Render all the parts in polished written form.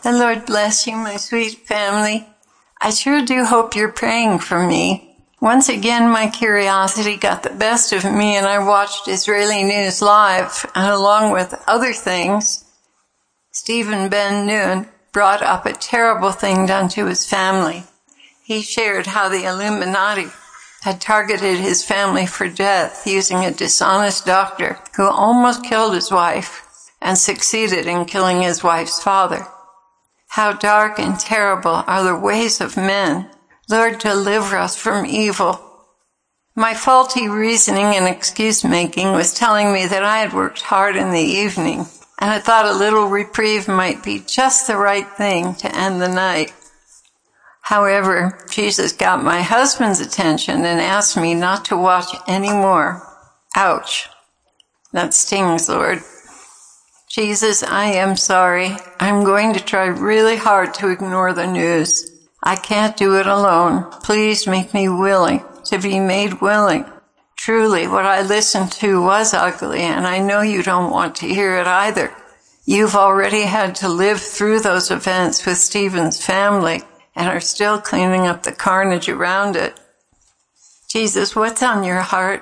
The Lord bless you, my sweet family. I sure do hope you're praying for me. Once again, my curiosity got the best of me, and I watched Israeli News Live, and along with other things, Stephen Ben-Nun brought up a terrible thing done to his family. He shared how the Illuminati had targeted his family for death using a dishonest doctor who almost killed his wife and succeeded in killing his wife's father. How dark and terrible are the ways of men. Lord, deliver us from evil. My faulty reasoning and excuse-making was telling me that I had worked hard in the evening, and I thought a little reprieve might be just the right thing to end the night. However, Jesus got my husband's attention and asked me not to watch anymore. Ouch. That stings, Lord. Jesus, I am sorry. I'm going to try really hard to ignore the news. I can't do it alone. Please make me willing to be made willing. Truly, what I listened to was ugly, and I know you don't want to hear it either. You've already had to live through those events with Stephen's family and are still cleaning up the carnage around it. Jesus, what's on your heart?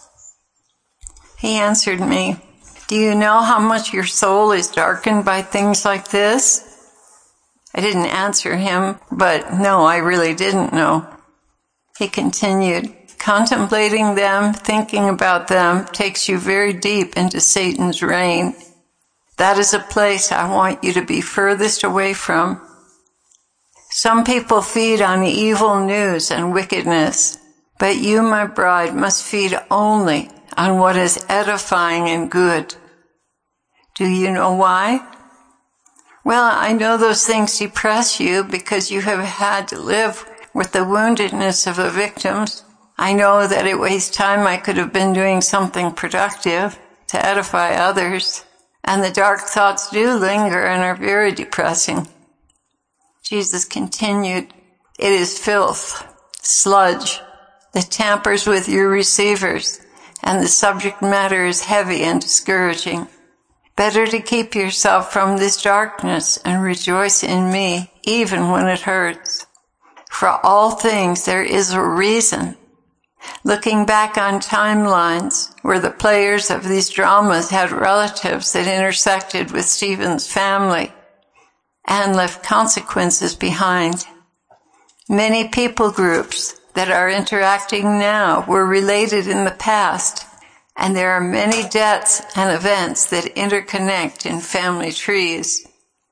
He answered me, do you know how much your soul is darkened by things like this? I didn't answer him, but no, I really didn't know. He continued, contemplating them, thinking about them, takes you very deep into Satan's reign. That is a place I want you to be furthest away from. Some people feed on evil news and wickedness, but you, my bride, must feed only on what is edifying and good. Do you know why? Well, I know those things depress you because you have had to live with the woundedness of the victims. I know that it wastes time. I could have been doing something productive to edify others. And the dark thoughts do linger and are very depressing. Jesus continued, it is filth, sludge, that tampers with your receivers, and the subject matter is heavy and discouraging. Better to keep yourself from this darkness and rejoice in me, even when it hurts. For all things there is a reason. Looking back on timelines where the players of these dramas had relatives that intersected with Stephen's family and left consequences behind. Many people groups that are interacting now were related in the past, and there are many deaths and events that interconnect in family trees.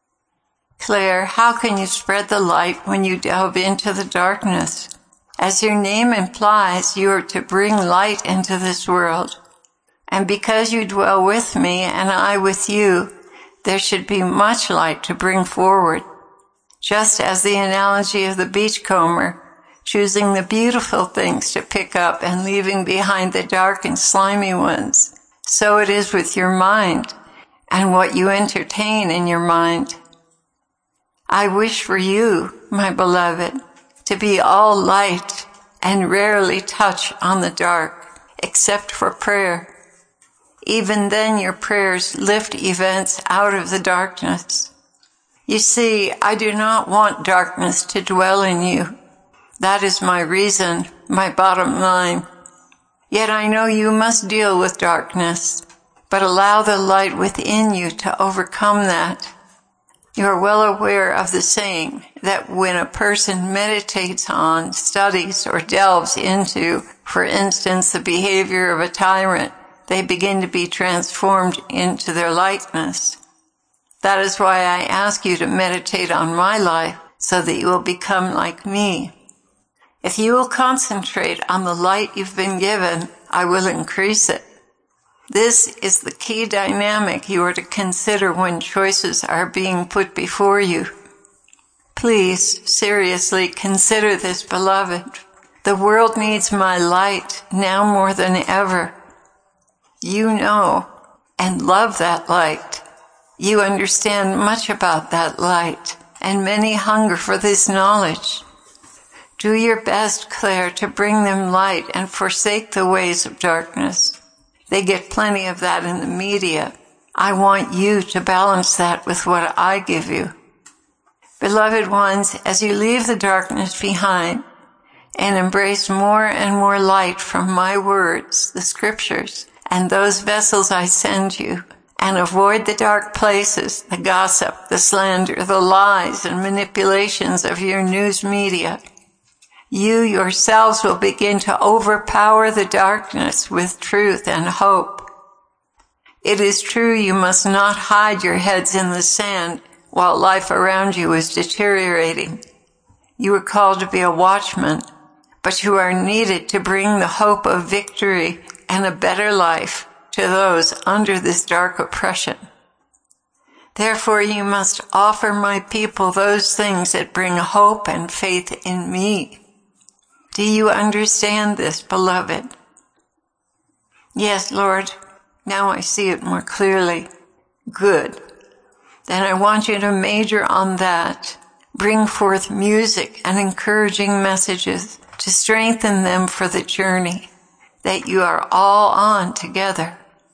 Claire, how can you spread the light when you delve into the darkness? As your name implies, you are to bring light into this world. And because you dwell with me and I with you, there should be much light to bring forward. Just as the analogy of the beachcomber, choosing the beautiful things to pick up and leaving behind the dark and slimy ones, so it is with your mind and what you entertain in your mind. I wish for you, my beloved, to be all light and rarely touch on the dark, except for prayer. Even then your prayers lift events out of the darkness. You see, I do not want darkness to dwell in you. That is my reason, my bottom line. Yet I know you must deal with darkness, but allow the light within you to overcome that. You are well aware of the saying that when a person meditates on, studies, or delves into, for instance, the behavior of a tyrant, they begin to be transformed into their likeness. That is why I ask you to meditate on my life so that you will become like me. If you will concentrate on the light you've been given, I will increase it. This is the key dynamic you are to consider when choices are being put before you. Please, seriously, consider this, beloved. The world needs my light now more than ever. You know and love that light. You understand much about that light, and many hunger for this knowledge. Do your best, Claire, to bring them light and forsake the ways of darkness. They get plenty of that in the media. I want you to balance that with what I give you. Beloved ones, as you leave the darkness behind and embrace more and more light from my words, the scriptures, and those vessels I send you, and avoid the dark places, the gossip, the slander, the lies and manipulations of your news media, you yourselves will begin to overpower the darkness with truth and hope. It is true you must not hide your heads in the sand while life around you is deteriorating. You are called to be a watchman, but you are needed to bring the hope of victory and a better life to those under this dark oppression. Therefore, you must offer my people those things that bring hope and faith in me. Do you understand this, beloved? Yes, Lord. Now I see it more clearly. Good. Then I want you to major on that. Bring forth music and encouraging messages to strengthen them for the journey that you are all on together.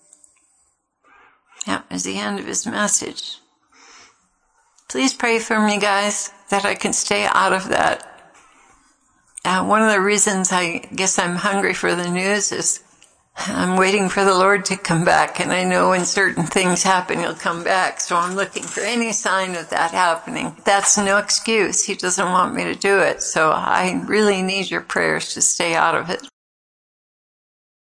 That was the end of his message. Please pray for me, guys, that I can stay out of that. One of the reasons I guess I'm hungry for the news is I'm waiting for the Lord to come back, and I know when certain things happen, he'll come back. So I'm looking for any sign of that happening. That's no excuse. He doesn't want me to do it. So I really need your prayers to stay out of it.